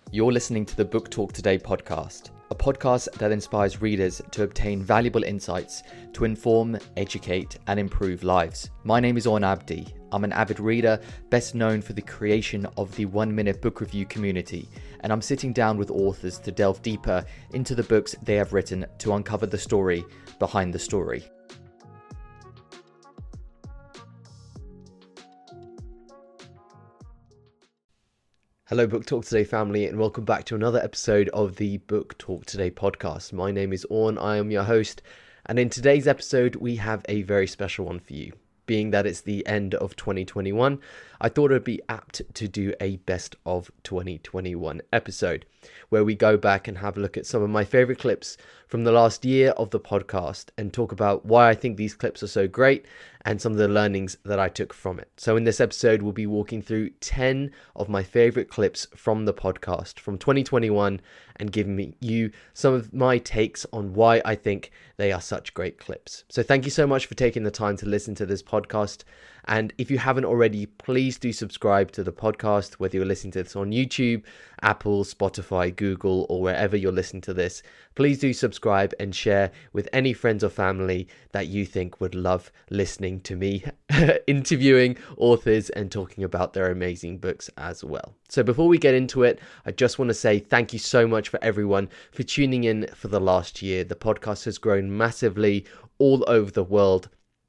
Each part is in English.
You're listening to the Book Talk Today podcast, a podcast that inspires readers to obtain valuable insights to inform, educate, and improve lives. My name is Orn Abdi. I'm an avid reader, best known for the creation of the 1 Minute Book Review community, and I'm sitting down with authors to delve deeper into the books they have written to uncover the story behind the story. Hello Book Talk Today family, and welcome back to another episode of the Book Talk Today podcast. My name is Orn, I am your host, and in today's episode we have a very special one for you. Being that it's the end of 2021, I thought it would be apt to do a best of 2021 episode where we go back and have a look at some of my favorite clips from the last year of the podcast and talk about why I think these clips are so great and some of the learnings that I took from it. So in this episode, we'll be walking through 10 of my favorite clips from the podcast from 2021 and giving you some of my takes on why I think they are such great clips. So thank you so much for taking the time to listen to this podcast. And if you haven't already, please do subscribe to the podcast, whether you're listening to this on YouTube, Apple, Spotify, Google, or wherever you're listening to this. Please do subscribe and share with any friends or family that you think would love listening to me interviewing authors and talking about their amazing books as well. So before we get into it, I just want to say thank you so much for everyone for tuning in for the last year. The podcast has grown massively all over the world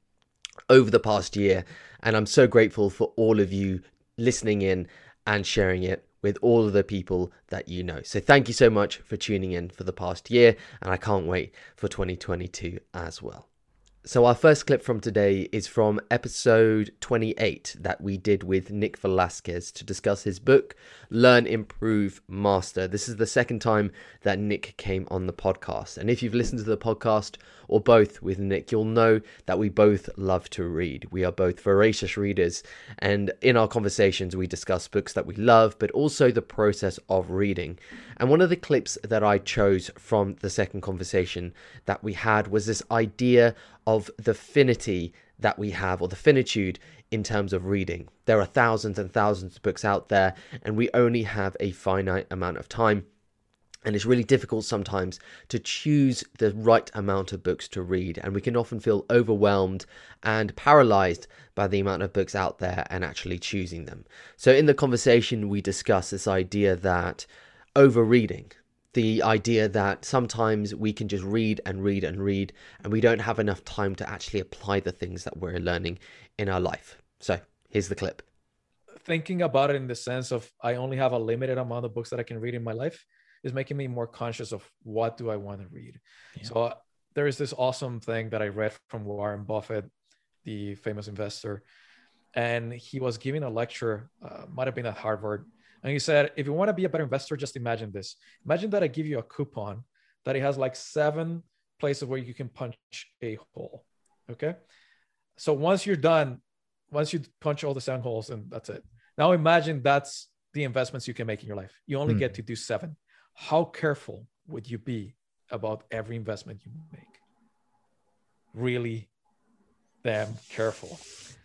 over the past year, and I'm so grateful for all of you listening in and sharing it with all of the people that you know. So thank you so much for tuning in for the past year, and I can't wait for 2022 as well. So our first clip from today is from episode 28 that we did with Nick Velasquez to discuss his book, Learn, Improve, Master. This is the second time that Nick came on the podcast. And if you've listened to the podcast or both with Nick, you'll know that we both love to read. We are both voracious readers. And in our conversations, we discuss books that we love, but also the process of reading. And one of the clips that I chose from the second conversation that we had was this idea of the finity that we have, or the finitude in terms of reading. There are thousands and thousands of books out there, and we only have a finite amount of time. And it's really difficult sometimes to choose the right amount of books to read. And we can often feel overwhelmed and paralyzed by the amount of books out there and actually choosing them. So in the conversation, we discuss this idea that overreading, the idea that sometimes we can just read and read and read, and we don't have enough time to actually apply the things that we're learning in our life. So here's the clip. Thinking about it in the sense of I only have a limited amount of books that I can read in my life is making me more conscious of what do I want to read. Yeah. So there is this awesome thing that I read from Warren Buffett, the famous investor, and he was giving a lecture, might have been at Harvard. And he said, if you want to be a better investor, just imagine this. Imagine that I give you a coupon that it has like 7 places where you can punch a hole. Okay. So once you're done, once you punch all the 7 holes, and that's it. Now imagine that's the investments you can make in your life. You only get to do 7. How careful would you be about every investment you make? Really damn careful.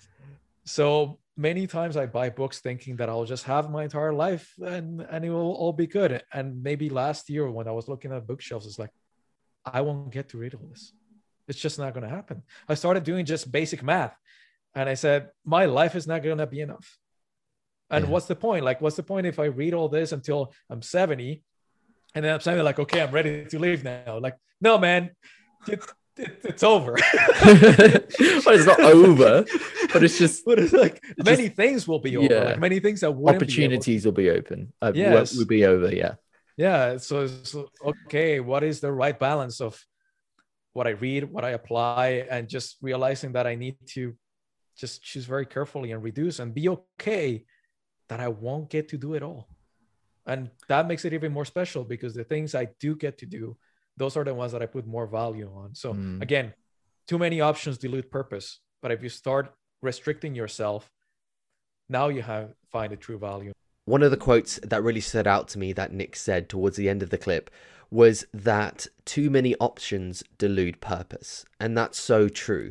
So many times I buy books thinking that I'll just have my entire life and it will all be good. And maybe last year when I was looking at bookshelves, it's like, I won't get to read all this. It's just not going to happen. I started doing just basic math. And I said, my life is not going to be enough. And what's the point? Like, what's the point if I read all this until I'm 70? And then I'm saying like, okay, I'm ready to leave now. Like, no, man, it's over. Well, it's not over, but it's just. But it's like many things will be over. Yeah. Like many things that wouldn't opportunities will be open. Yes, will be over. Yeah. Yeah. So okay, what is the right balance of what I read, what I apply, and just realizing that I need to just choose very carefully and reduce and be okay that I won't get to do it all. And that makes it even more special because the things I do get to do, those are the ones that I put more value on. So again, too many options dilute purpose. But if you start restricting yourself, now you find a true value. One of the quotes that really stood out to me that Nick said towards the end of the clip was that too many options dilute purpose. And that's so true.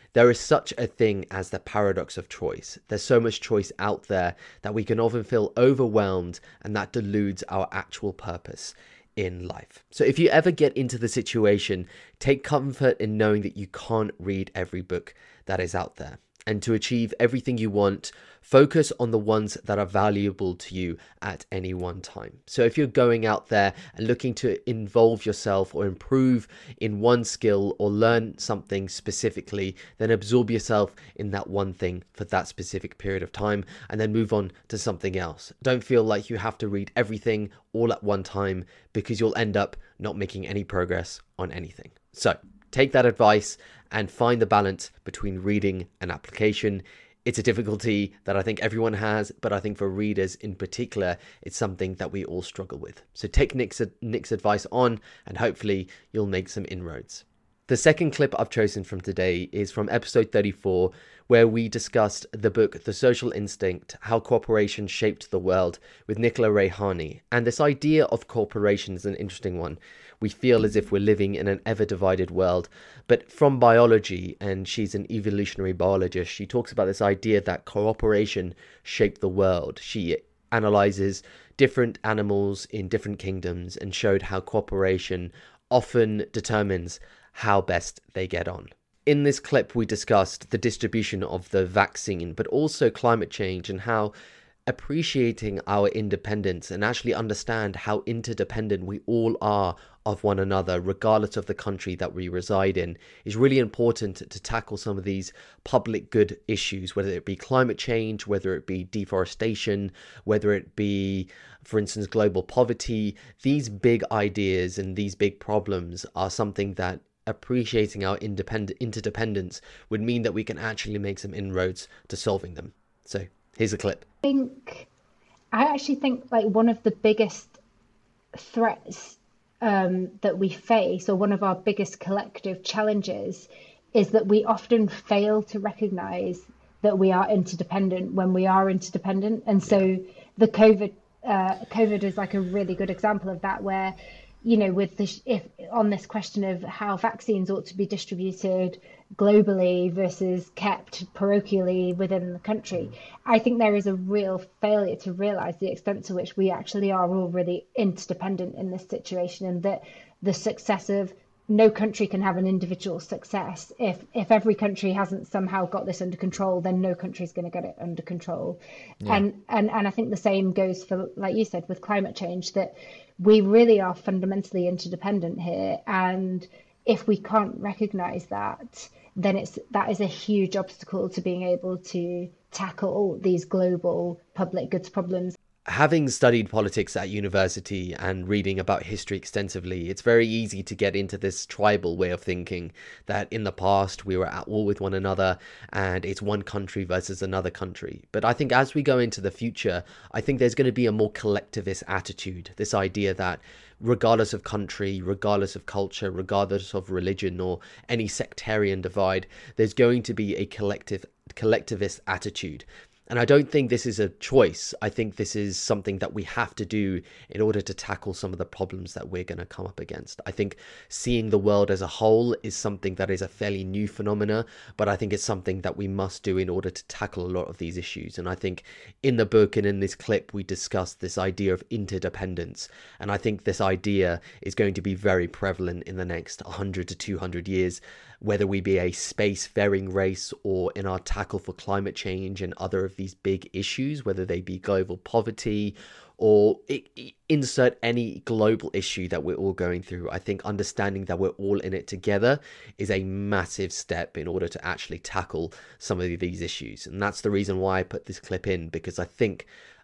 There is such a thing as the paradox of choice. There's so much choice out there that we can often feel overwhelmed, and that deludes our actual purpose in life. So if you ever get into the situation, take comfort in knowing that you can't read every book that is out there. And to achieve everything you want, focus on the ones that are valuable to you at any one time. So if you're going out there and looking to involve yourself or improve in one skill or learn something specifically, then absorb yourself in that one thing for that specific period of time and then move on to something else. Don't feel like you have to read everything all at one time, because you'll end up not making any progress on anything. So take that advice and find the balance between reading and application. It's a difficulty that I think everyone has, but I think for readers in particular, it's something that we all struggle with. So take Nick's advice on, and hopefully you'll make some inroads. The second clip I've chosen from today is from episode 34, where we discussed the book The Social Instinct: How Cooperation Shaped the World with Nicola Raihani. And this idea of cooperation is an interesting one. We feel as if we're living in an ever-divided world, but from biology, and she's an evolutionary biologist, she talks about this idea that cooperation shaped the world. She analyzes different animals in different kingdoms and showed how cooperation often determines how best they get on. In this clip, we discussed the distribution of the vaccine, but also climate change, and how appreciating our independence and actually understand how interdependent we all are of one another, regardless of the country that we reside in, is really important to tackle some of these public good issues, whether it be climate change, whether it be deforestation, whether it be, for instance, global poverty. These big ideas and these big problems are something that appreciating our interdependence would mean that we can actually make some inroads to solving them. So here's a clip. I actually think like one of the biggest threats that we face, or one of our biggest collective challenges, is that we often fail to recognize that we are interdependent when we are interdependent. And so the COVID is like a really good example of that, where, you know, with this, if on this question of how vaccines ought to be distributed globally versus kept parochially within the country, I think there is a real failure to realize the extent to which we actually are all really interdependent in this situation, and that the success of no country can have an individual success. If every country hasn't somehow got this under control, then no country is going to get it under control. Yeah. And I think the same goes for, like you said, with climate change, that we really are fundamentally interdependent here. And if we can't recognize that, then that is a huge obstacle to being able to tackle these global public goods problems. Having studied politics at university and reading about history extensively, it's very easy to get into this tribal way of thinking that in the past we were at war with one another and it's one country versus another country. But I think as we go into the future, I think there's going to be a more collectivist attitude. This idea that regardless of country, regardless of culture, regardless of religion or any sectarian divide, there's going to be a collectivist attitude. And I don't think this is a choice. I think this is something that we have to do in order to tackle some of the problems that we're going to come up against. I think seeing the world as a whole is something that is a fairly new phenomena, but I think it's something that we must do in order to tackle a lot of these issues. And I think in the book and in this clip, we discussed this idea of interdependence. And I think this idea is going to be very prevalent in the next 100 to 200 years, whether we be a space-faring race or in our tackle for climate change and other of these big issues, whether they be global poverty or insert any global issue that we're all going through. I think understanding that we're all in it together is a massive step in order to actually tackle some of these issues. And that's the reason why I put this clip in, because I think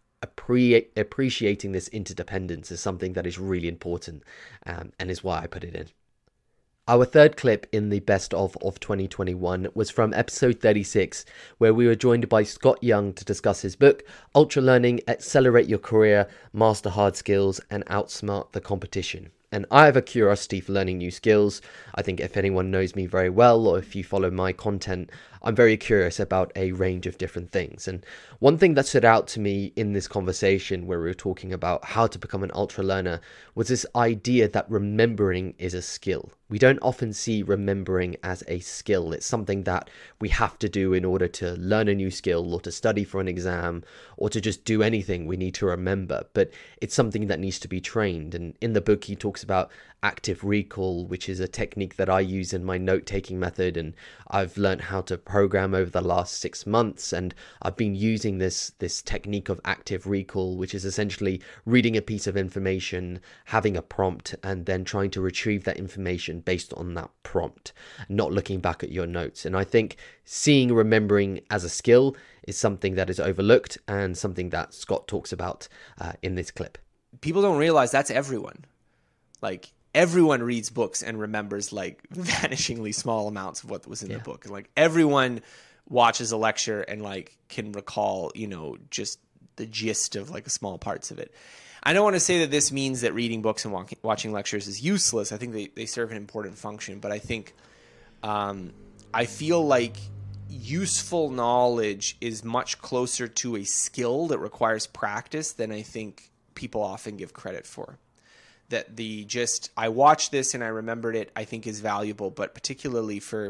appreciating this interdependence is something that is really important, and is why I put it in. Our third clip in the best of 2021 was from episode 36, where we were joined by Scott Young to discuss his book, Ultra Learning: Accelerate Your Career, Master Hard Skills, and Outsmart the Competition. And I have a curiosity for learning new skills. I think if anyone knows me very well, or if you follow my content, I'm very curious about a range of different things. And one thing that stood out to me in this conversation where we were talking about how to become an ultra learner was this idea that remembering is a skill. we don't often see remembering as a skill. It's something that we have to do in order to learn a new skill or to study for an exam or to just do anything. We need to remember, but it's something that needs to be trained. And in the book, he talks about active recall, which is a technique that I use in my note-taking method, and I've learned how to program over the last 6 months, and I've been using this technique of active recall, which is essentially reading a piece of information, having a prompt, and then trying to retrieve that information based on that prompt, not looking back at your notes. And I think seeing remembering as a skill is something that is overlooked and something that Scott talks about in this clip. People don't realize that's everyone. Like, everyone reads books and remembers like vanishingly small amounts of what was in the book. Like, everyone watches a lecture and like can recall, just the gist of like small parts of it. I don't want to say that this means that reading books and watching lectures is useless. I think they serve an important function, but I think I feel like useful knowledge is much closer to a skill that requires practice than I think people often give credit for. That I watched this and I remembered it, I think is valuable, but particularly for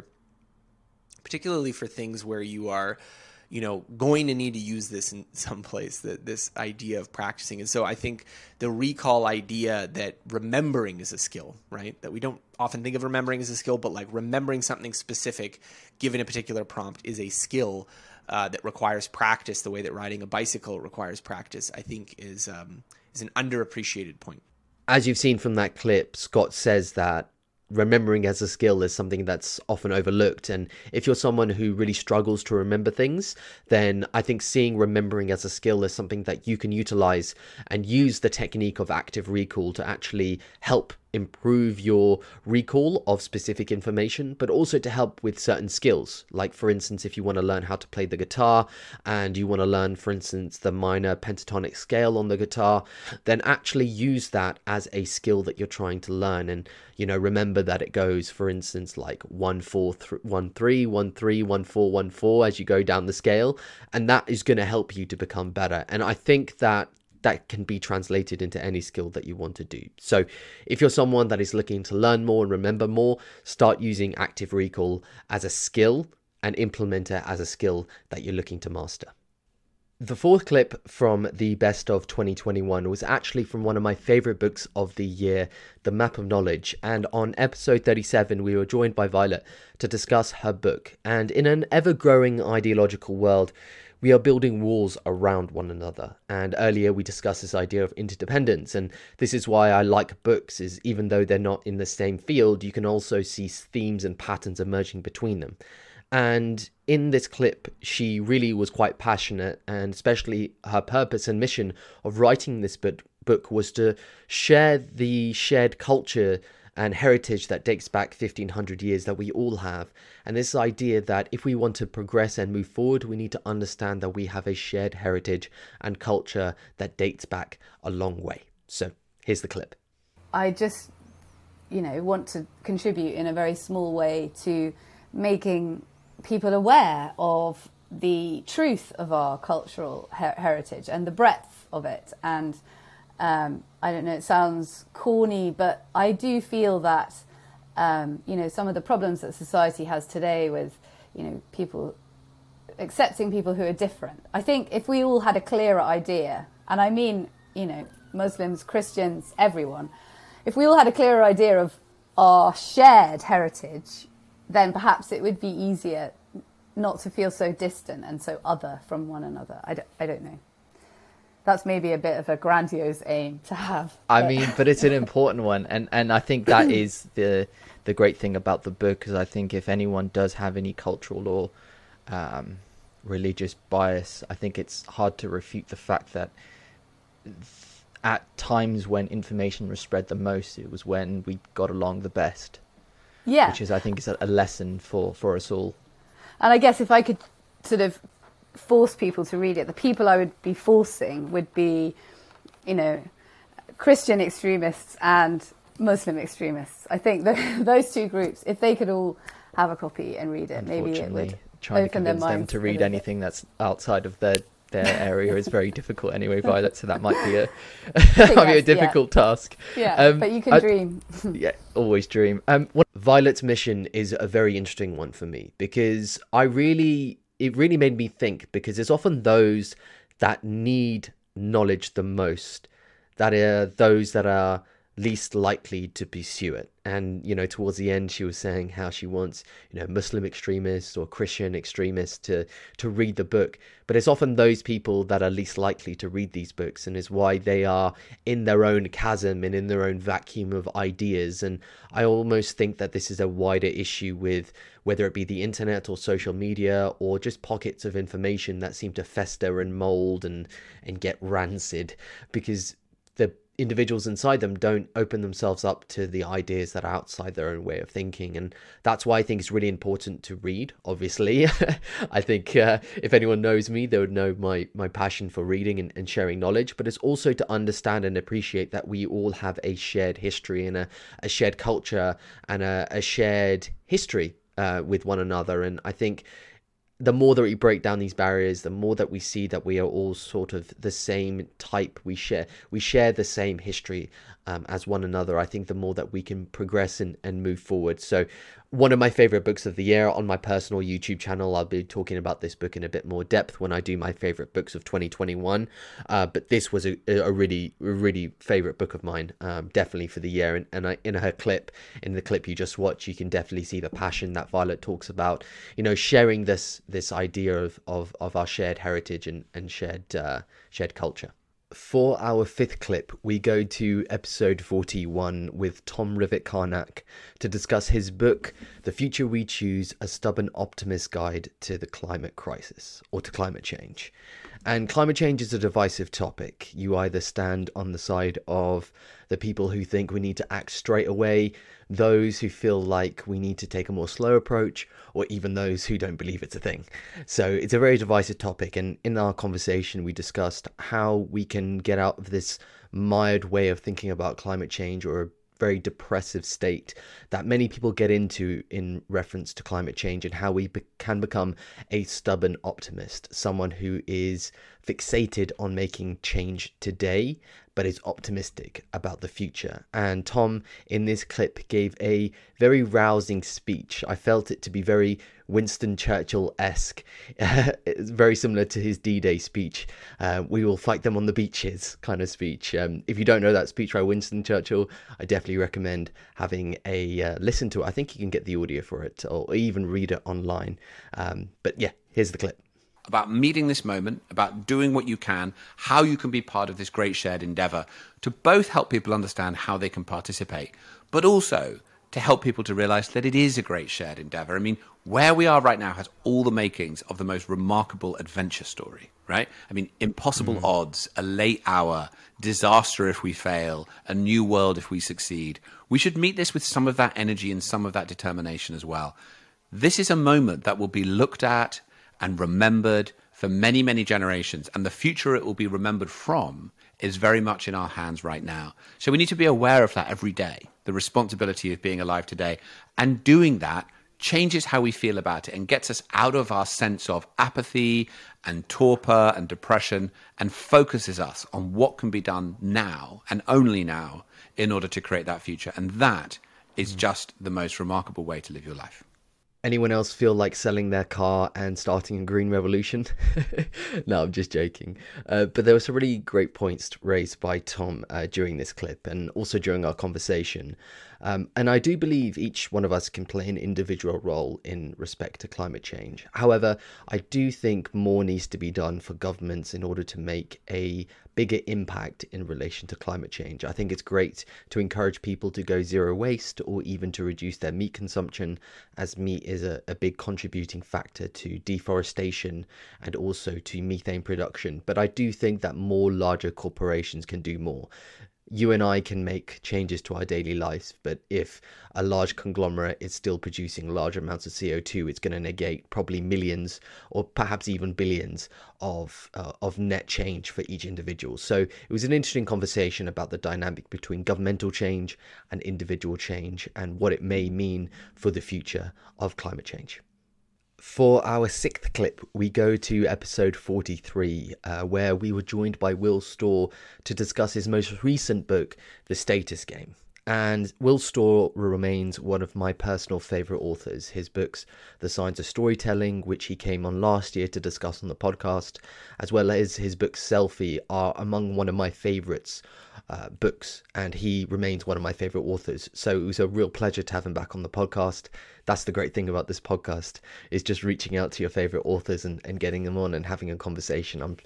things where you are, going to need to use this in some place, this idea of practicing. And so I think the recall idea that remembering is a skill, right? That we don't often think of remembering as a skill, but like remembering something specific given a particular prompt is a skill that requires practice the way that riding a bicycle requires practice, I think is an underappreciated point. As you've seen from that clip, Scott says that remembering as a skill is something that's often overlooked. And if you're someone who really struggles to remember things, then I think seeing remembering as a skill is something that you can utilize and use the technique of active recall to actually help improve your recall of specific information, but also to help with certain skills. Like, for instance, if you want to learn how to play the guitar and you want to learn, for instance, the minor pentatonic scale on the guitar, then actually use that as a skill that you're trying to learn. And, remember that it goes, for instance, like 1 4 1 3 1 3 1 4 1 4 as you go down the scale, and that is going to help you to become better. And I think that can be translated into any skill that you want to do. So if you're someone that is looking to learn more and remember more, start using active recall as a skill and implement it as a skill that you're looking to master. The fourth clip from the best of 2021 was actually from one of my favorite books of the year, The Map of Knowledge. And on episode 37, we were joined by Violet to discuss her book. And in an ever-growing ideological world, we are building walls around one another. And earlier we discussed this idea of interdependence. And this is why I like books, is even though they're not in the same field, you can also see themes and patterns emerging between them. And in this clip, she really was quite passionate, and especially her purpose and mission of writing this book was to share the shared culture and heritage that dates back 1500 years that we all have. And this idea that if we want to progress and move forward, we need to understand that we have a shared heritage and culture that dates back a long way. So here's the clip. I just, want to contribute in a very small way to making people aware of the truth of our cultural heritage and the breadth of it. And I don't know, it sounds corny, but I do feel that, some of the problems that society has today with, people accepting people who are different. I think if we all had a clearer idea, and I mean, Muslims, Christians, everyone, if we all had a clearer idea of our shared heritage, then perhaps it would be easier not to feel so distant and so other from one another. I don't know. That's maybe a bit of a grandiose aim to have. But it's an important one. And I think that is the great thing about the book, because I think if anyone does have any cultural or religious bias, I think it's hard to refute the fact that at times when information was spread the most, it was when we got along the best. Yeah. Which is, I think, is a lesson for us all. And I guess if I could sort of force people to read it, the people I would be forcing would be, Christian extremists and Muslim extremists. I think those two groups, if they could all have a copy and read it, maybe it would trying to open their convince them minds to read anything that's outside of their their area is very difficult anyway, Violet. So that might be a difficult task. Yeah, but you can dream. Yeah, always dream. Violet's mission is a very interesting one for me, because it really made me think, because it's often those that need knowledge the most that are those that are least likely to pursue it. And, you know, towards the end, she was saying how she wants, you know, Muslim extremists or Christian extremists to read the book. But it's often those people that are least likely to read these books, and is why they are in their own chasm and in their own vacuum of ideas. And I almost think that this is a wider issue with whether it be the internet or social media or just pockets of information that seem to fester and mold and get rancid, because the individuals inside them don't open themselves up to the ideas that are outside their own way of thinking. And that's why I think it's really important to read, obviously. I think if anyone knows me, they would know my passion for reading and sharing knowledge, but it's also to understand and appreciate that we all have a shared history and a shared culture and a shared history with one another. And I think the more that we break down these barriers, the more that we see that we are all sort of the same type. We share the same history as one another. I think the more that we can progress and move forward. So one of my favorite books of the year, on my personal YouTube channel, I'll be talking about this book in a bit more depth when I do my favorite books of 2021. But this was a really favorite book of mine, definitely for the year. And in the clip you just watched, you can definitely see the passion that Violet talks about, you know, sharing this idea of our shared heritage and shared culture. For our fifth clip, we go to episode 41 with Tom Rivett-Carnac to discuss his book, The Future We Choose, A Stubborn Optimist's Guide to the Climate Crisis, or to Climate Change. And climate change is a divisive topic. You either stand on the side of the people who think we need to act straight away, those who feel like we need to take a more slow approach, or even those who don't believe it's a thing. So it's a very divisive topic, and in our conversation we discussed how we can get out of this mired way of thinking about climate change, or a very depressive state that many people get into in reference to climate change, and how we can become a stubborn optimist, someone who is fixated on making change today but is optimistic about the future. And Tom, in this clip, gave a very rousing speech. I felt it to be very Winston Churchill-esque. It's very similar to his D-Day speech. We will fight them on the beaches kind of speech. If you don't know that speech by Winston Churchill, I definitely recommend having a listen to it. I think you can get the audio for it, or even read it online. But yeah, here's the clip. About meeting this moment, about doing what you can, how you can be part of this great shared endeavor to both help people understand how they can participate, but also to help people to realize that it is a great shared endeavor. I mean, where we are right now has all the makings of the most remarkable adventure story, right? I mean, impossible odds, a late hour, disaster if we fail, a new world if we succeed. We should meet this with some of that energy and some of that determination as well. This is a moment that will be looked at and remembered for many, many generations. And the future it will be remembered from is very much in our hands right now. So we need to be aware of that every day, the responsibility of being alive today. And doing that changes how we feel about it and gets us out of our sense of apathy and torpor and depression, and focuses us on what can be done now and only now in order to create that future. And that is just the most remarkable way to live your life. Anyone else feel like selling their car and starting a green revolution? No, I'm just joking. But there were some really great points raised by Tom during this clip, and also during our conversation. And I do believe each one of us can play an individual role in respect to climate change. However, I do think more needs to be done for governments in order to make a bigger impact in relation to climate change. I think it's great to encourage people to go zero waste, or even to reduce their meat consumption, as meat is a big contributing factor to deforestation and also to methane production. But I do think that more larger corporations can do more. You and I can make changes to our daily lives, but if a large conglomerate is still producing large amounts of CO2, it's going to negate probably millions or perhaps even billions of net change for each individual. So it was an interesting conversation about the dynamic between governmental change and individual change, and what it may mean for the future of climate change. For our sixth clip, we go to episode 43, where we were joined by Will Storr to discuss his most recent book, The Status Game. And Will Storr remains one of my personal favourite authors. His books, The Science of Storytelling, which he came on last year to discuss on the podcast, as well as his book Selfie, are among one of my favourites books, and he remains one of my favourite authors. So it was a real pleasure to have him back on the podcast. That's the great thing about this podcast, is just reaching out to your favourite authors and getting them on and having a conversation.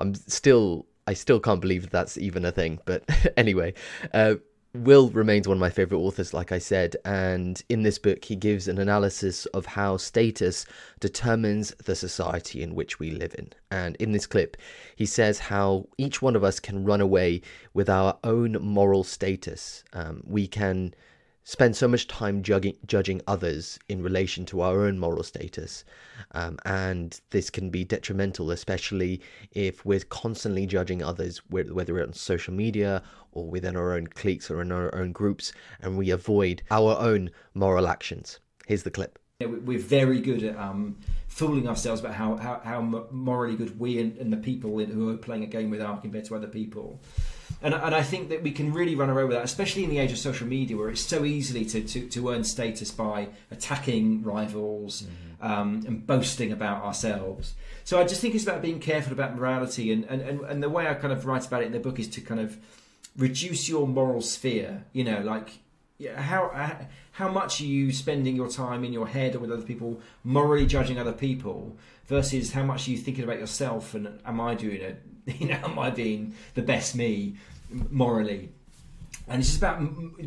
I still can't believe that's even a thing, but anyway, Will remains one of my favourite authors, like I said, and in this book he gives an analysis of how status determines the society in which we live in. And in this clip, he says how each one of us can run away with our own moral status. We can spend so much time judging others in relation to our own moral status, and this can be detrimental, especially if we're constantly judging others, whether it's on social media or within our own cliques or in our own groups, and we avoid our own moral actions. Here's the clip. We're very good at fooling ourselves about how morally good we and the people who are playing a game with are compared to other people. And I think that we can really run away with that, especially in the age of social media, where it's so easily to earn status by attacking rivals and boasting about ourselves. So I just think it's about being careful about morality, and the way I kind of write about it in the book is to kind of reduce your moral sphere. You know, like how much are you spending your time in your head or with other people, morally judging other people, versus how much are you thinking about yourself and am I doing it? You know, am I being the best me morally? And it's just about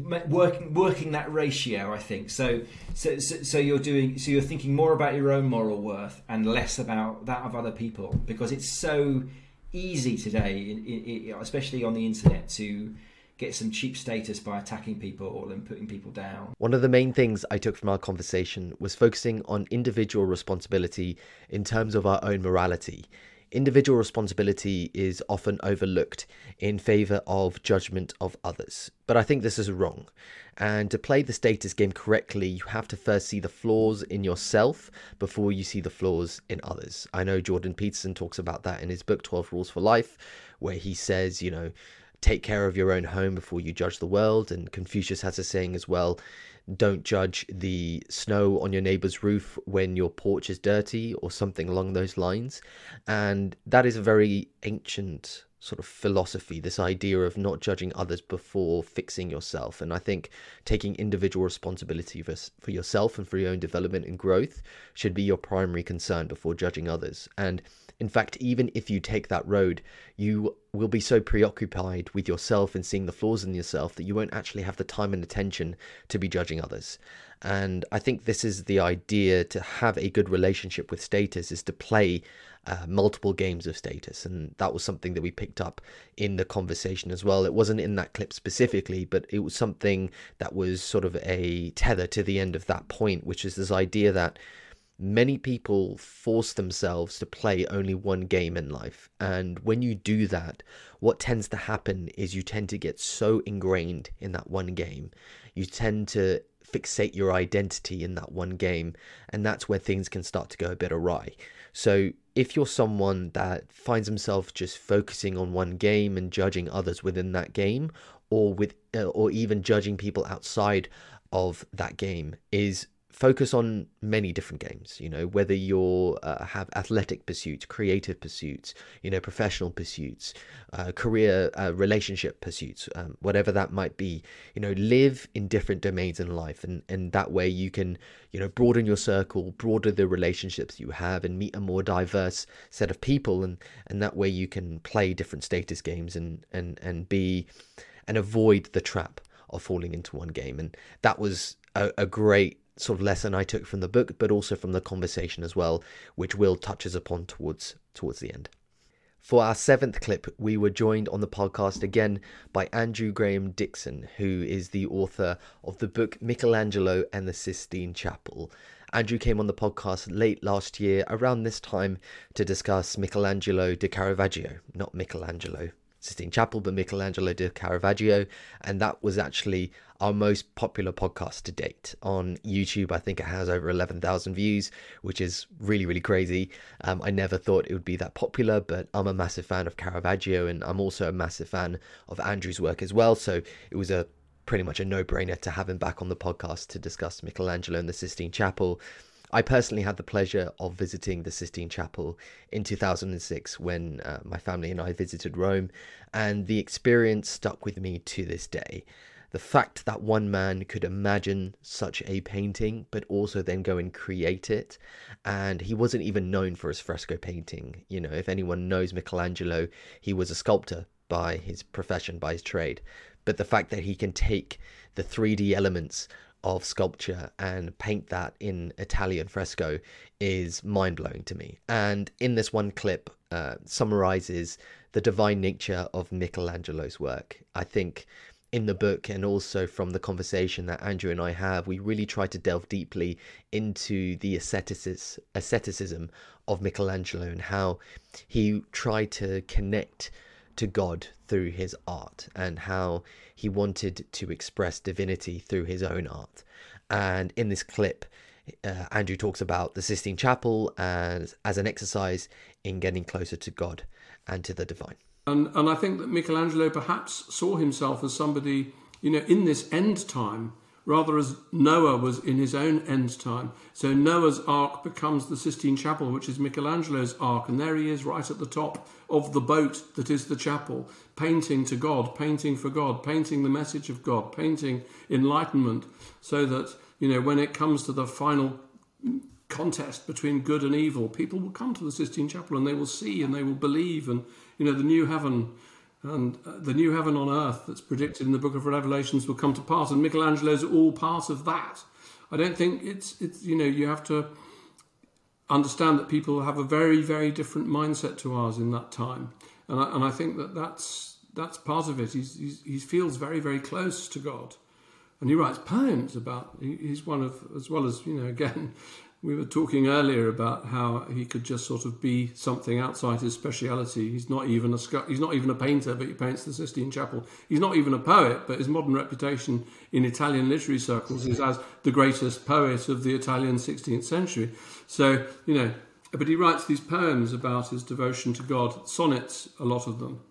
working that ratio, I think. So you're thinking more about your own moral worth and less about that of other people, because it's so easy today, especially on the internet, to get some cheap status by attacking people and putting people down. One of the main things I took from our conversation was focusing on individual responsibility in terms of our own morality. Individual responsibility is often overlooked in favour of judgment of others, but I think this is wrong. And to play the status game correctly, you have to first see the flaws in yourself before you see the flaws in others. I know Jordan Peterson talks about that in his book 12 Rules for Life, where he says, you know, take care of your own home before you judge the world. And Confucius has a saying as well, don't judge the snow on your neighbor's roof when your porch is dirty, or something along those lines. And that is a very ancient sort of philosophy, this idea of not judging others before fixing yourself. And I think taking individual responsibility for yourself and for your own development and growth should be your primary concern before judging others. And in fact, even if you take that road, you will be so preoccupied with yourself and seeing the flaws in yourself that you won't actually have the time and attention to be judging others. And I think this is the idea to have a good relationship with status, is to play multiple games of status. And that was something that we picked up in the conversation as well. It wasn't in that clip specifically, but it was something that was sort of a tether to the end of that point, which is this idea that many people force themselves to play only one game in life. And when you do that, what tends to happen is you tend to get so ingrained in that one game. You tend to fixate your identity in that one game, and that's where things can start to go a bit awry. So if you're someone that finds himself just focusing on one game and judging others within that game, or even judging people outside of that game, is focus on many different games, you know, whether you're have athletic pursuits, creative pursuits, you know, professional pursuits, career, relationship pursuits, whatever that might be, you know, live in different domains in life. And that way you can, you know, broaden your circle, broaden the relationships you have, and meet a more diverse set of people. And that way you can play different status games and avoid the trap of falling into one game. And that was a great sort of lesson I took from the book, but also from the conversation as well, which Will touches upon towards the end. For our seventh clip, we were joined on the podcast again by Andrew Graham Dixon, who is the author of the book Michelangelo and the Sistine Chapel. Andrew came on the podcast late last year around this time to discuss Michelangelo di Caravaggio, not Michelangelo Sistine Chapel, but Michelangelo di Caravaggio. And that was actually our most popular podcast to date. On YouTube, I think it has over 11,000 views, which is really, really crazy. I never thought it would be that popular, but I'm a massive fan of Caravaggio, and I'm also a massive fan of Andrew's work as well. So it was pretty much a no-brainer to have him back on the podcast to discuss Michelangelo and the Sistine Chapel. I personally had the pleasure of visiting the Sistine Chapel in 2006 when my family and I visited Rome, and the experience stuck with me to this day. The fact that one man could imagine such a painting, but also then go and create it, and he wasn't even known for his fresco painting. You know, if anyone knows Michelangelo, he was a sculptor by his profession, by his trade. But the fact that he can take the 3D elements of sculpture and paint that in Italian fresco is mind-blowing to me. And in this one clip summarizes the divine nature of Michelangelo's work. I think in the book, and also from the conversation that Andrew and I have, we really try to delve deeply into the asceticism of Michelangelo and how he tried to connect to God through his art, and how he wanted to express divinity through his own art. And in this clip, Andrew talks about the Sistine Chapel as an exercise in getting closer to God and to the divine. And I think that Michelangelo perhaps saw himself as somebody, you know, in this end time, rather as Noah was in his own end time. So Noah's Ark becomes the Sistine Chapel, which is Michelangelo's Ark. And there he is right at the top of the boat that is the chapel, painting to God, painting for God, painting the message of God, painting enlightenment, so that, you know, when it comes to the final contest between good and evil, people will come to the Sistine Chapel and they will see and they will believe. And, you know, the new heaven and the new heaven on earth that's predicted in the book of Revelations will come to pass, and Michelangelo's all part of that. I don't think it's you know, you have to understand that people have a very, very different mindset to ours in that time, and I think that's part of it. He feels very, very close to God, and he writes poems about. He's one of, as well as, you know, again, we were talking earlier about how he could just sort of be something outside his speciality. He's not even a painter, but he paints the Sistine Chapel. He's not even a poet, but his modern reputation in Italian literary circles is as the greatest poet of the Italian 16th century. So, you know, but he writes these poems about his devotion to God, sonnets, a lot of them.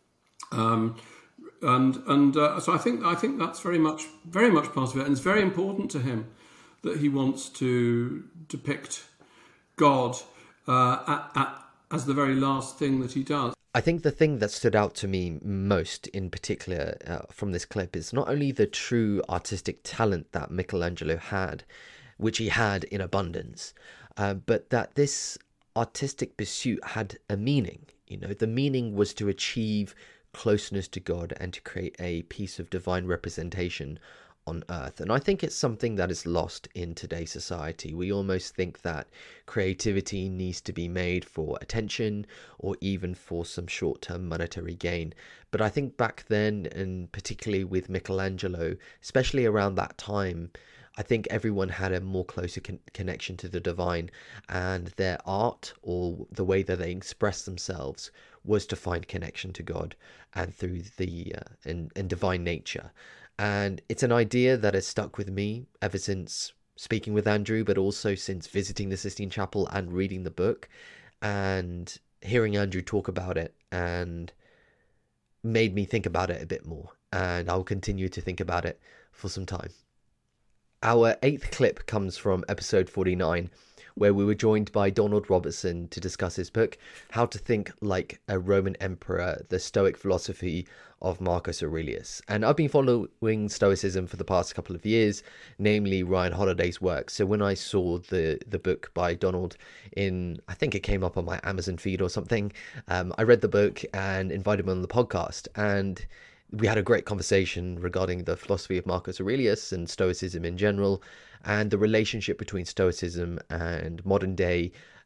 So I think that's very much part of it, and it's very important to him that he wants to depict God as the very last thing that he does. I think the thing that stood out to me most in particular from this clip is not only the true artistic talent that Michelangelo had, which he had in abundance, but that this artistic pursuit had a meaning. You know, the meaning was to achieve closeness to God and to create a piece of divine representation on earth. And I think it's something that is lost in today's society. We almost think that creativity needs to be made for attention or even for some short-term monetary gain. But I think back then, and particularly with Michelangelo, especially around that time, I think everyone had a more closer connection to the divine, and their art, or the way that they expressed themselves, was to find connection to God and through the and divine nature. And it's an idea that has stuck with me ever since speaking with Andrew, but also since visiting the Sistine Chapel and reading the book and hearing Andrew talk about it, and made me think about it a bit more. And I'll continue to think about it for some time. Our 8th clip comes from episode 49, where we were joined by Donald Robertson to discuss his book, How to Think Like a Roman Emperor, The Stoic Philosophy of Marcus Aurelius. And I've been following Stoicism for the past couple of years, namely Ryan Holiday's work. So when I saw the book by Donald I think it came up on my Amazon feed or something, I read the book and invited him on the podcast. And we had a great conversation regarding the philosophy of Marcus Aurelius and Stoicism in general, and the relationship between Stoicism and modern day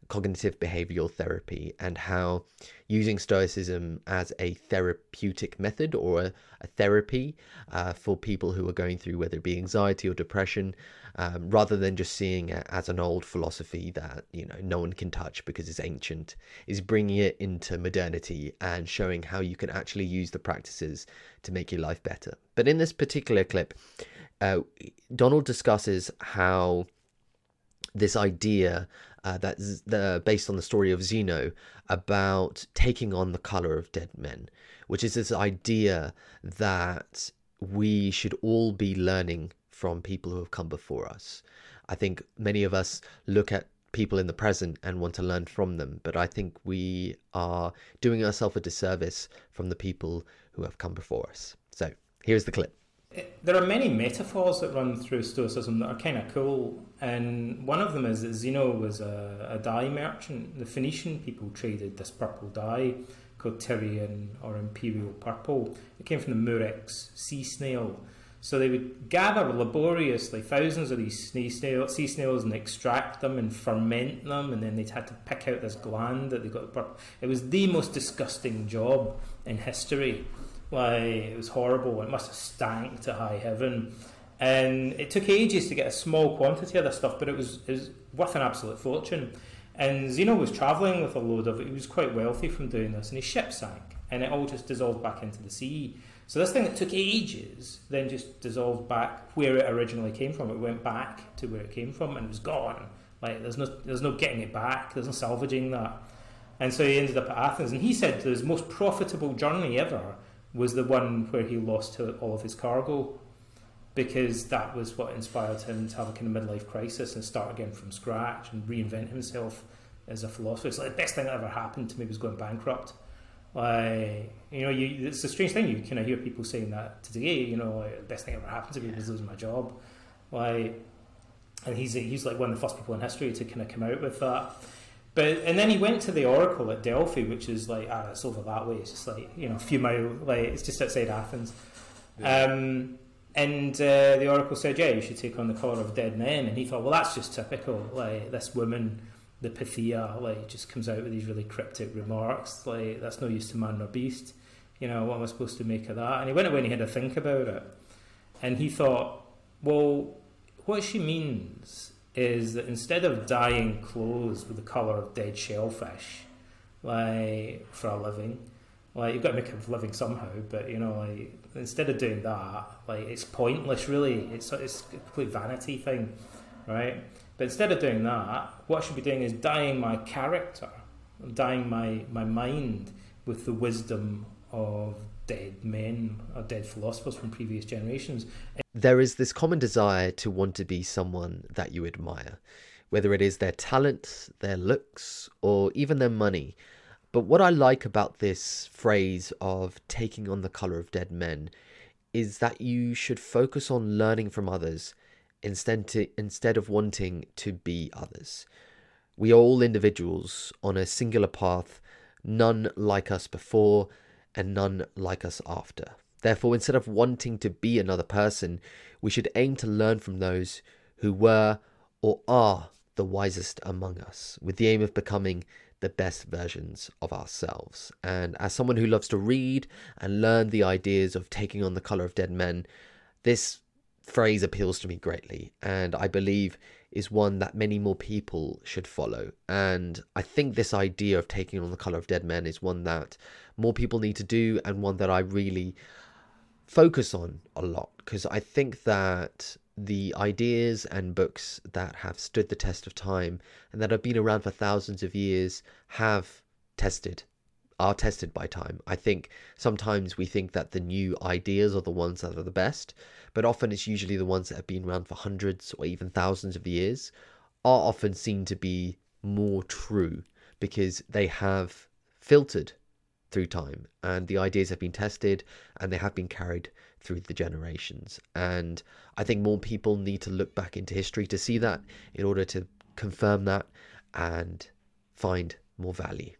cognitive behavioral therapy, and how using Stoicism as a therapeutic method or a therapy for people who are going through, whether it be anxiety or depression, rather than just seeing it as an old philosophy that, you know, no one can touch because it's ancient, is bringing it into modernity and showing how you can actually use the practices to make your life better. But in this particular clip, Donald discusses how this idea that's based on the story of Zeno about taking on the color of dead men, which is this idea that we should all be learning from people who have come before us. I think many of us look at people in the present and want to learn from them, but I think we are doing ourselves a disservice from the people who have come before us. So here's the clip. There are many metaphors that run through Stoicism that are kind of cool, and one of them is that Zeno was a dye merchant. The Phoenician people traded this purple dye called Tyrian or imperial purple. It came from the murex sea snail. So they would gather laboriously thousands of these sea snails and extract them and ferment them, and then they'd had to pick out this gland that they got the purple. It was the most disgusting job in history. Like, it was horrible. It must have stank to high heaven, and it took ages to get a small quantity of this stuff, but it was worth an absolute fortune. And Zeno was travelling with a load of it. He was quite wealthy from doing this, and his ship sank, and it all just dissolved back into the sea. So this thing that took ages then just dissolved back where it originally came from. It went back to where it came from, and it was gone. Like, there's no getting it back. There's no salvaging that. And so he ended up at Athens, and he said his most profitable journey ever was the one where he lost all of his cargo, because that was what inspired him to have a kind of midlife crisis and start again from scratch and reinvent himself as a philosopher. It's like the best thing that ever happened to me was going bankrupt. Like, you know, it's a strange thing. You kind of hear people saying that today. You know, like, the best thing ever happened to me was losing my job. Like, and he's like one of the first people in history to kind of come out with that. And then he went to the Oracle at Delphi, which is like, it's over that way. It's just like, you know, a few miles, like, it's just outside Athens. Yeah. And the Oracle said, yeah, you should take on the colour of dead men. And he thought, well, that's just typical. Like, this woman, the Pythia, like, just comes out with these really cryptic remarks. Like, that's no use to man nor beast. You know, what am I supposed to make of that? And he went away and he had to think about it. And he thought, well, what she means is that instead of dyeing clothes with the colour of dead shellfish, like, for a living, like, you've got to make a living somehow, but, you know, like, instead of doing that, like, it's pointless, really. It's a complete vanity thing, right? But instead of doing that, what I should be doing is dyeing my character, dyeing my mind with the wisdom of dead men or dead philosophers from previous generations. There is this common desire to want to be someone that you admire, whether it is their talent, their looks, or even their money. But what I like about this phrase of taking on the colour of dead men is that you should focus on learning from others instead of wanting to be others. We are all individuals on a singular path, none like us before and none like us after. Therefore, instead of wanting to be another person, we should aim to learn from those who were or are the wisest among us, with the aim of becoming the best versions of ourselves. And as someone who loves to read and learn the ideas of taking on the colour of dead men, this phrase appeals to me greatly, and I believe is one that many more people should follow. And I think this idea of taking on the colour of dead men is one that more people need to do, and one that I really focus on a lot, because I think that the ideas and books that have stood the test of time and that have been around for thousands of years are tested by time. I think sometimes we think that the new ideas are the ones that are the best, but often it's usually the ones that have been around for hundreds or even thousands of years are often seen to be more true, because they have filtered through time and the ideas have been tested and they have been carried through the generations. And I think more people need to look back into history to see that, in order to confirm that and find more value.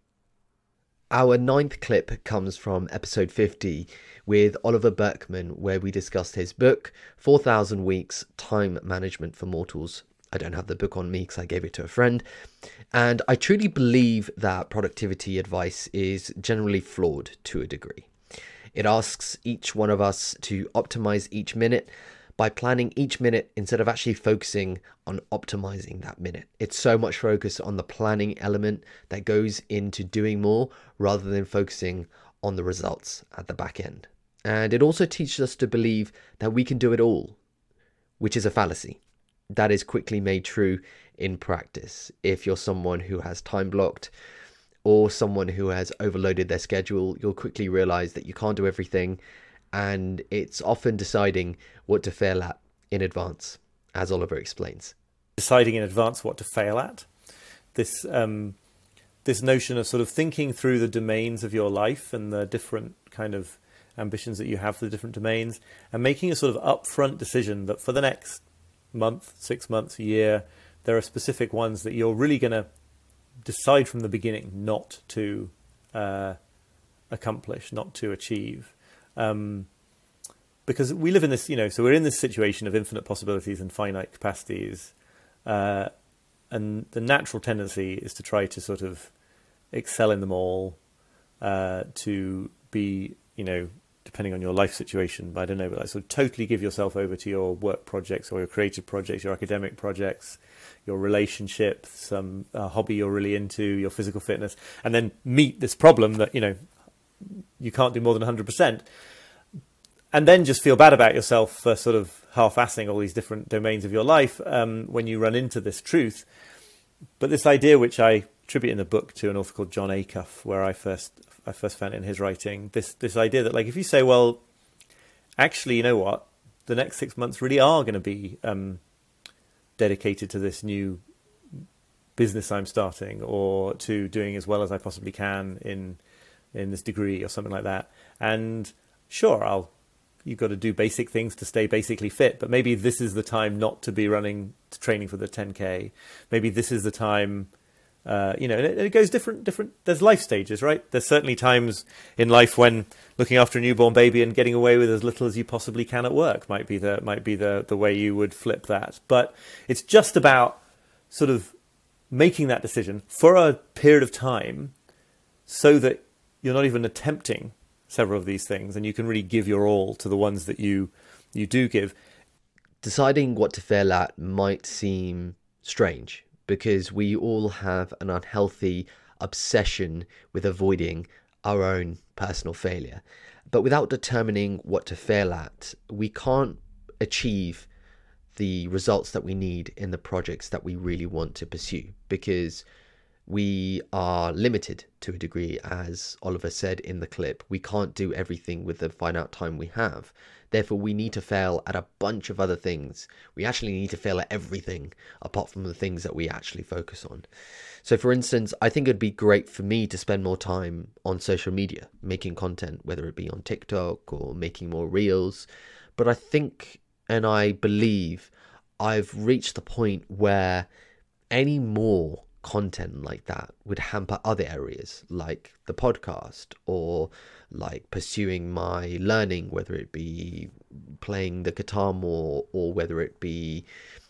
Our 9th clip comes from episode 50 with Oliver Burkeman, where we discussed his book 4,000 Weeks, Time Management for Mortals. I don't have the book on me because I gave it to a friend. And I truly believe that productivity advice is generally flawed to a degree. It asks each one of us to optimize each minute by planning each minute instead of actually focusing on optimizing that minute. It's so much focus on the planning element that goes into doing more rather than focusing on the results at the back end. And it also teaches us to believe that we can do it all, which is a fallacy. That is quickly made true in practice. If you're someone who has time blocked or someone who has overloaded their schedule, you'll quickly realize that you can't do everything. And it's often deciding what to fail at in advance, as Oliver explains. Deciding in advance what to fail at. This notion of sort of thinking through the domains of your life and the different kind of ambitions that you have for the different domains, and making a sort of upfront decision that for the next month, 6 months, a year, there are specific ones that you're really going to decide from the beginning not to accomplish, not to achieve. Because we live in this, so we're in this situation of infinite possibilities and finite capacities. And the natural tendency is to try to sort of excel in them all, to be, depending on your life situation, but I don't know, but like sort of totally give yourself over to your work projects or your creative projects, your academic projects, your relationships, some hobby you're really into, your physical fitness, and then meet this problem that, you can't do more than 100%, and then just feel bad about yourself for sort of half-assing all these different domains of your life when you run into this truth. But this idea, which I attribute in the book to an author called John Acuff, where I first found it in his writing, this idea that, like, if you say, well, actually, you know what, the next 6 months really are going to be dedicated to this new business I'm starting, or to doing as well as I possibly can in this degree or something like that. And sure, you've got to do basic things to stay basically fit, but maybe this is the time not to be training for the 10K. Maybe this is the time, and it goes different. There's life stages, right? There's certainly times in life when looking after a newborn baby and getting away with as little as you possibly can at work might be the way you would flip that. But it's just about sort of making that decision for a period of time so that you're not even attempting several of these things, and you can really give your all to the ones that you do give. Deciding what to fail at might seem strange because we all have an unhealthy obsession with avoiding our own personal failure. But without determining what to fail at, we can't achieve the results that we need in the projects that we really want to pursue, because we are limited to a degree, as Oliver said in the clip. We can't do everything with the finite time we have. Therefore, we need to fail at a bunch of other things. We actually need to fail at everything apart from the things that we actually focus on. So, for instance, I think it'd be great for me to spend more time on social media, making content, whether it be on TikTok or making more reels. But I think, and I believe, I've reached the point where any more content like that would hamper other areas like the podcast, or like pursuing my learning, whether it be playing the guitar more, or whether it be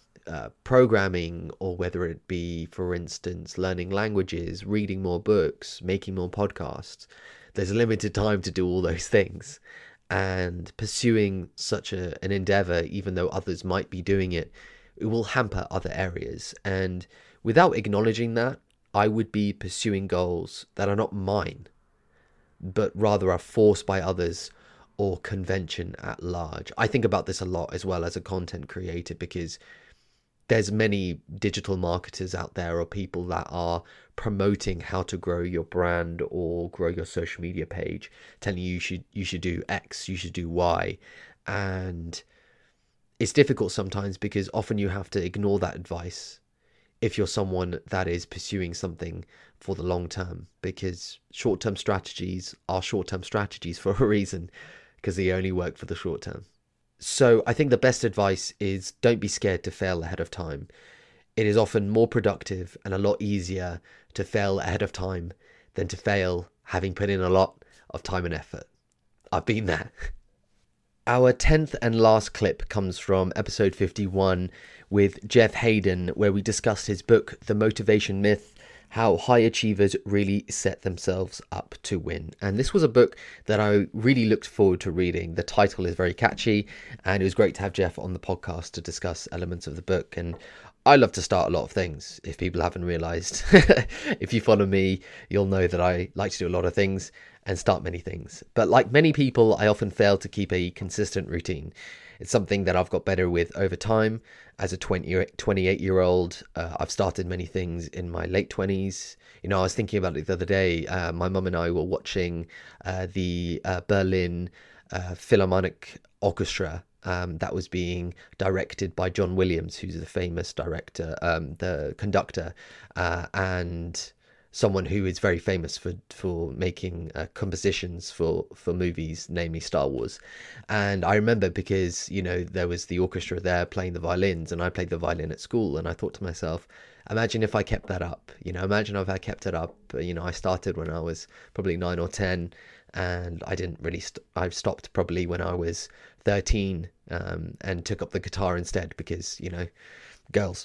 programming, or whether it be, for instance, learning languages, reading more books, making more podcasts. There's limited time to do all those things, and pursuing such an endeavor, even though others might be doing it, it will hamper other areas. And without acknowledging that, I would be pursuing goals that are not mine, but rather are forced by others or convention at large. I think about this a lot as well as a content creator, because there's many digital marketers out there, or people that are promoting how to grow your brand or grow your social media page, telling you should do X, you should do Y. And it's difficult sometimes because often you have to ignore that advice if you're someone that is pursuing something for the long term, because short-term strategies are short-term strategies for a reason, because they only work for the short term. So I think the best advice is don't be scared to fail ahead of time. It is often more productive and a lot easier to fail ahead of time than to fail having put in a lot of time and effort. I've been there. Our 10th and last clip comes from episode 51 with Jeff Hayden, where we discussed his book, The Motivation Myth, How High Achievers Really Set Themselves Up to Win. And this was a book that I really looked forward to reading. The title is very catchy, and it was great to have Jeff on the podcast to discuss elements of the book. And I love to start a lot of things, if people haven't realised. If you follow me, you'll know that I like to do a lot of things and start many things. But like many people, I often fail to keep a consistent routine. It's something that I've got better with over time. As a 28-year-old, I've started many things in my late 20s. You know, I was thinking about it the other day. My mum and I were watching the Berlin Philharmonic Orchestra that was being directed by John Williams, who's the famous director, the conductor, and someone who is very famous for making compositions for movies, namely Star Wars. And I remember because, you know, there was the orchestra there playing the violins, and I played the violin at school, and I thought to myself, imagine if I kept that up. You know, imagine if I kept it up. You know, I started when I was probably 9 or 10, and I didn't really I stopped probably when I was 13, and took up the guitar instead because, you know, girls.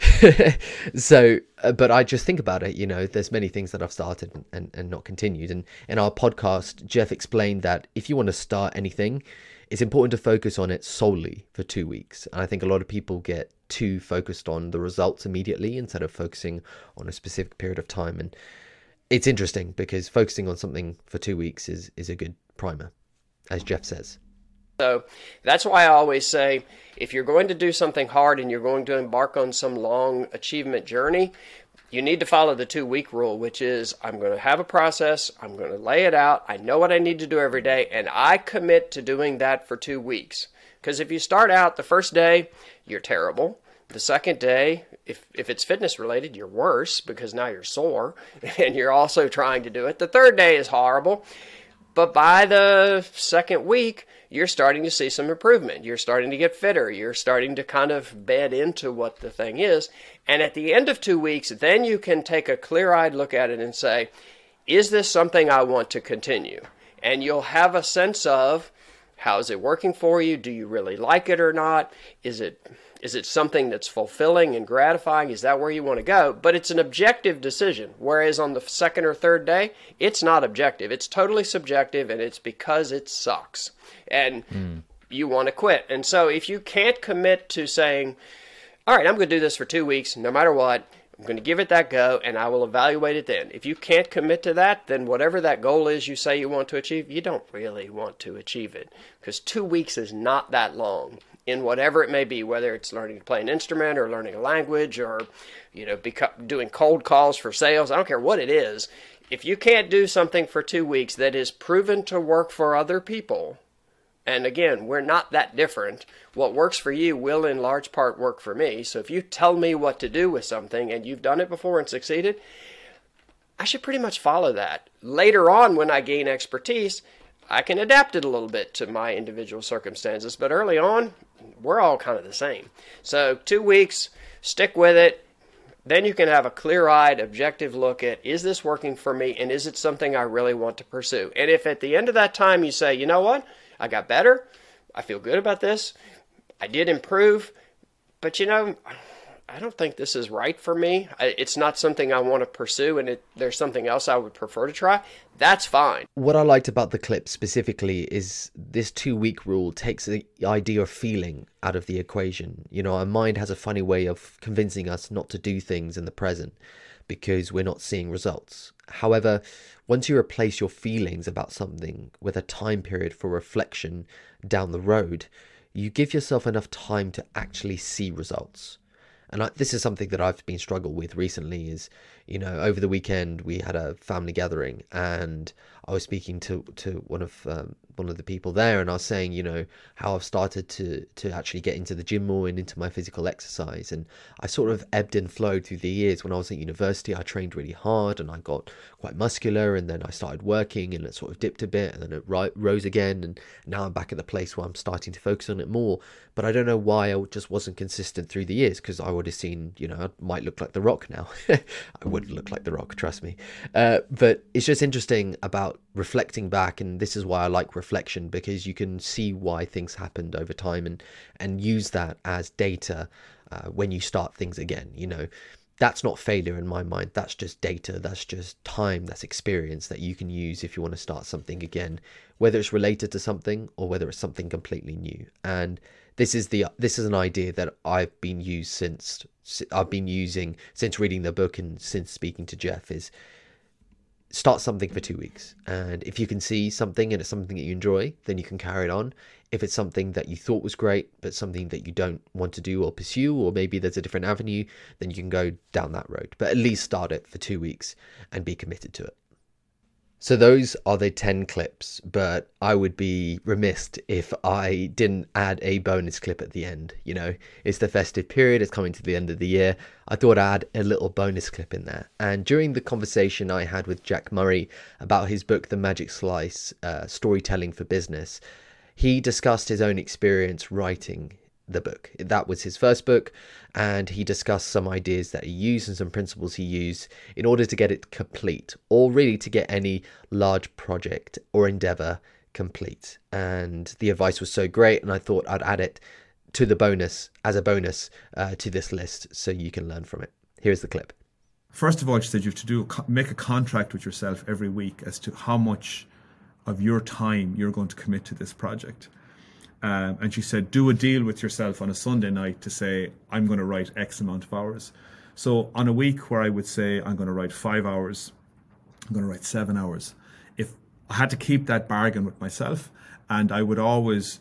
So but I just think about it, you know, there's many things that I've started and not continued. And in our podcast, Jeff explained that if you want to start anything, it's important to focus on it solely for 2 weeks. And I think a lot of people get too focused on the results immediately instead of focusing on a specific period of time. And it's interesting because focusing on something for 2 weeks is a good primer, as Jeff says. So that's why I always say, if you're going to do something hard and you're going to embark on some long achievement journey, you need to follow the 2-week rule, which is I'm going to have a process, I'm going to lay it out, I know what I need to do every day, and I commit to doing that for 2 weeks. Because if you start out the first day, you're terrible. The second day, if it's fitness related, you're worse because now you're sore and you're also trying to do it. The third day is horrible. But by the second week, you're starting to see some improvement. You're starting to get fitter. You're starting to kind of bed into what the thing is. And at the end of 2 weeks, then you can take a clear-eyed look at it and say, is this something I want to continue? And you'll have a sense of, how is it working for you? Do you really like it or not? Is it something that's fulfilling and gratifying? Is that where you want to go? But it's an objective decision. Whereas on the second or third day, it's not objective. It's totally subjective, and it's because it sucks. And you want to quit. And so if you can't commit to saying, all right, I'm going to do this for 2 weeks, no matter what, I'm going to give it that go, and I will evaluate it then. If you can't commit to that, then whatever that goal is you say you want to achieve, you don't really want to achieve it. Because 2 weeks is not that long. In whatever it may be, whether it's learning to play an instrument or learning a language or, you know, doing cold calls for sales, I don't care what it is. If you can't do something for 2 weeks that is proven to work for other people, and again, we're not that different, what works for you will in large part work for me. So if you tell me what to do with something and you've done it before and succeeded, I should pretty much follow that. Later on, when I gain expertise, I can adapt it a little bit to my individual circumstances, but early on, we're all kind of the same. So 2 weeks, stick with it. Then you can have a clear-eyed, objective look at, is this working for me, and is it something I really want to pursue? And if at the end of that time you say, you know what, I got better, I feel good about this, I did improve, but you know, I don't think this is right for me. It's not something I want to pursue, and there's something else I would prefer to try. That's fine. What I liked about the clip specifically is this 2-week rule takes the idea of feeling out of the equation. You know, our mind has a funny way of convincing us not to do things in the present because we're not seeing results. However, once you replace your feelings about something with a time period for reflection down the road, you give yourself enough time to actually see results. And this is something that I've been struggling with recently is, you know, over the weekend we had a family gathering and I was speaking to one of the people there, and I was saying, you know, how I've started to actually get into the gym more and into my physical exercise. And I sort of ebbed and flowed through the years. When I was at university, I trained really hard and I got quite muscular, and then I started working and it sort of dipped a bit and then it rose again. And now I'm back at the place where I'm starting to focus on it more. But I don't know why I just wasn't consistent through the years, because I would would have seen, I might look like The Rock now. I would look like The Rock, trust me. But it's just interesting about reflecting back, and this is why I like reflection, because you can see why things happened over time and use that as data when you start things again. That's not failure in my mind. That's just data. That's just time. That's experience that you can use if you want to start something again, whether it's related to something or whether it's something completely new. And this is an idea that I've been using since reading the book and since speaking to Jeff, is start something for 2 weeks. And if you can see something and it's something that you enjoy, then you can carry it on. If it's something that you thought was great, but something that you don't want to do or pursue, or maybe there's a different avenue, then you can go down that road. But at least start it for 2 weeks and be committed to it. So those are the 10 clips, but I would be remiss if I didn't add a bonus clip at the end. It's the festive period, it's coming to the end of the year. I thought I'd add a little bonus clip in there. And during the conversation I had with Jack Murray about his book, The Magic Slice, Storytelling for Business, he discussed his own experience writing the book. That was his first book, and he discussed some ideas that he used and some principles he used in order to get it complete, or really to get any large project or endeavor complete. And the advice was so great, and I thought I'd add it to the bonus, as a bonus to this list, so you can learn from it. Here's the clip. First of all, she said you have to make a contract with yourself every week as to how much of your time you're going to commit to this project. And she said, do a deal with yourself on a Sunday night to say, I'm going to write X amount of hours. So on a week where I would say, I'm going to write 5 hours, I'm going to write 7 hours. If I had to keep that bargain with myself, and I would always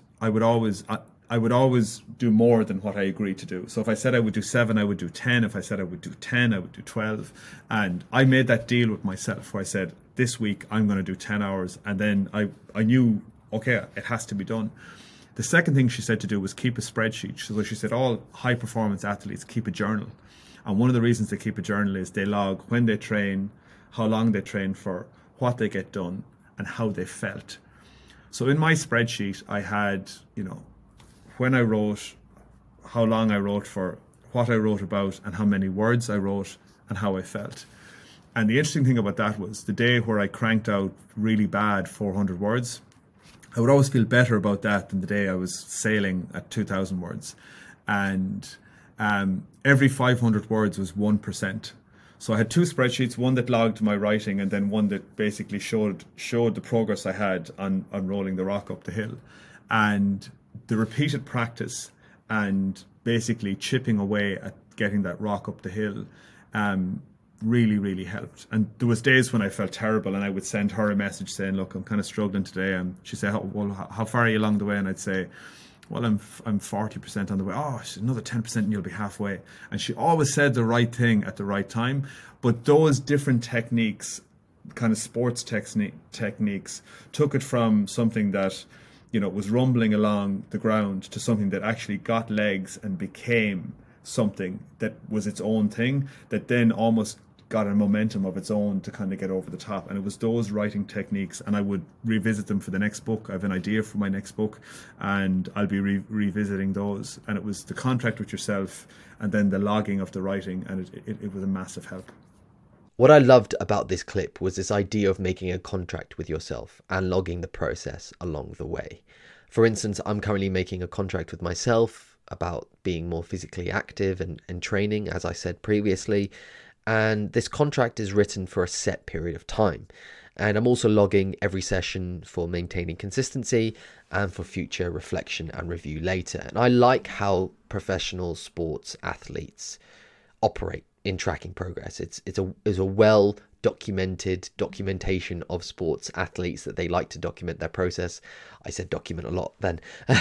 do more than what I agreed to do. So if I said I would do 7, I would do 10. If I said I would do 10, I would do 12. And I made that deal with myself where I said, this week I'm going to do 10 hours. And then I knew, okay, it has to be done. The second thing she said to do was keep a spreadsheet. So she said all high performance athletes keep a journal. And one of the reasons they keep a journal is they log when they train, how long they train for, what they get done, and how they felt. So in my spreadsheet, I had, when I wrote, how long I wrote for, what I wrote about, and how many words I wrote, and how I felt. And the interesting thing about that was the day where I cranked out really bad 400 words, I would always feel better about that than the day I was sailing at 2,000 words. And every 500 words was 1%. So I had 2 spreadsheets, one that logged my writing and then one that basically showed the progress I had on rolling the rock up the hill. And the repeated practice and basically chipping away at getting that rock up the hill really, really helped. And there was days when I felt terrible and I would send her a message saying, look, I'm kind of struggling today. And she'd say, how far are you along the way? And I'd say, well, I'm 40% on the way. Oh, another 10% and you'll be halfway. And she always said the right thing at the right time. But those different techniques, kind of sports techniques, took it from something that, was rumbling along the ground to something that actually got legs and became something that was its own thing, that then almost got a momentum of its own to kind of get over the top. And it was those writing techniques, and I would revisit them for the next book. I have an idea for my next book and I'll be revisiting those. And it was the contract with yourself and then the logging of the writing, and it was a massive help. What I loved about this clip was this idea of making a contract with yourself and logging the process along the way. For instance, I'm currently making a contract with myself about being more physically active and training, as I said previously. And this contract is written for a set period of time. And I'm also logging every session for maintaining consistency and for future reflection and review later. And I like how professional sports athletes operate in tracking progress. It's a well documented documentation of sports athletes that they like to document their process. I said document a lot then.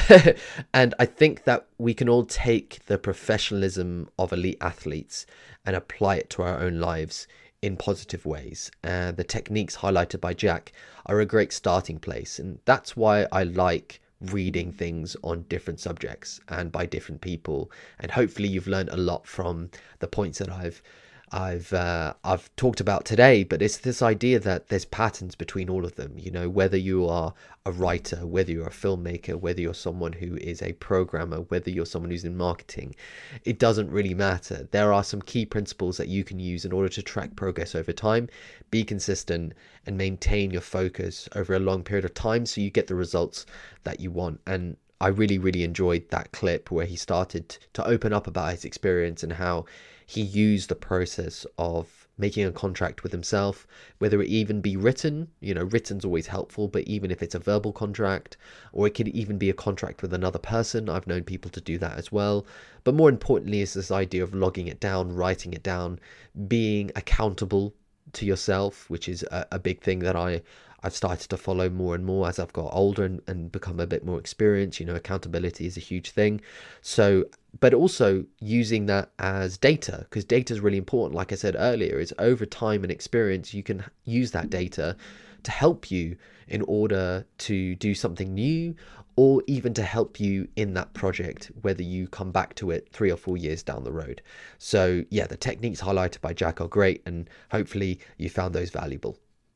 And I think that we can all take the professionalism of elite athletes and apply it to our own lives in positive ways. The techniques highlighted by Jack are a great starting place, and that's why I like reading things on different subjects and by different people. And hopefully you've learned a lot from the points that I've talked about today, but it's this idea that there's patterns between all of them. You know, whether you are a writer, whether you're a filmmaker, whether you're someone who is a programmer, whether you're someone who's in marketing, it doesn't really matter. There are some key principles that you can use in order to track progress over time, be consistent, and maintain your focus over a long period of time so you get the results that you want. And I really, really enjoyed that clip where he started to open up about his experience and how he used the process of making a contract with himself, whether it even be written, you know, written's always helpful, but even if it's a verbal contract, or it could even be a contract with another person. I've known people to do that as well. But more importantly is this idea of logging it down, writing it down, being accountable to yourself, which is a big thing that I've started to follow more and more as I've got older and become a bit more experienced. You know, accountability is a huge thing. So, but also using that as data, because data is really important. Like I said earlier, is over time and experience, you can use that data to help you in order to do something new, or even to help you in that project, whether you come back to it 3 or 4 years down the road. So yeah, the techniques highlighted by Jack are great, and hopefully you found those valuable.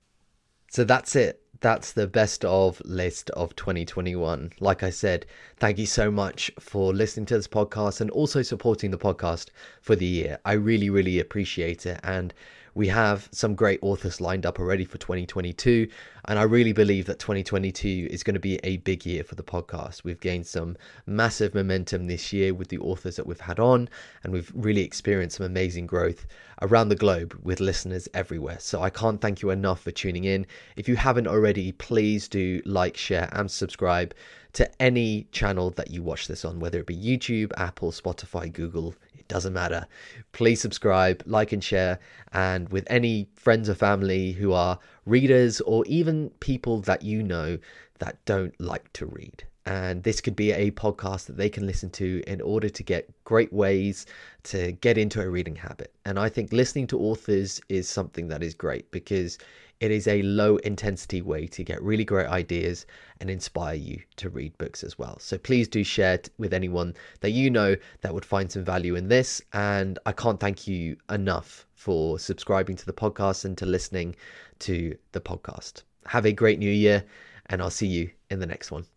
So that's it. That's the best of list of 2021. Like I said, thank you so much for listening to this podcast and also supporting the podcast for the year. I really, really appreciate it. And we have some great authors lined up already for 2022. And I really believe that 2022 is going to be a big year for the podcast. We've gained some massive momentum this year with the authors that we've had on, and we've really experienced some amazing growth around the globe with listeners everywhere. So I can't thank you enough for tuning in. If you haven't already, please do like, share, and subscribe to any channel that you watch this on, whether it be YouTube, Apple, Spotify, Google. Doesn't matter. Please subscribe, like, and share. And with any friends or family who are readers, or even people that you know that don't like to read. And this could be a podcast that they can listen to in order to get great ways to get into a reading habit. And I think listening to authors is something that is great, because it is a low intensity way to get really great ideas and inspire you to read books as well. So please do share it with anyone that you know that would find some value in this. And I can't thank you enough for subscribing to the podcast and to listening to the podcast. Have a great new year, and I'll see you in the next one.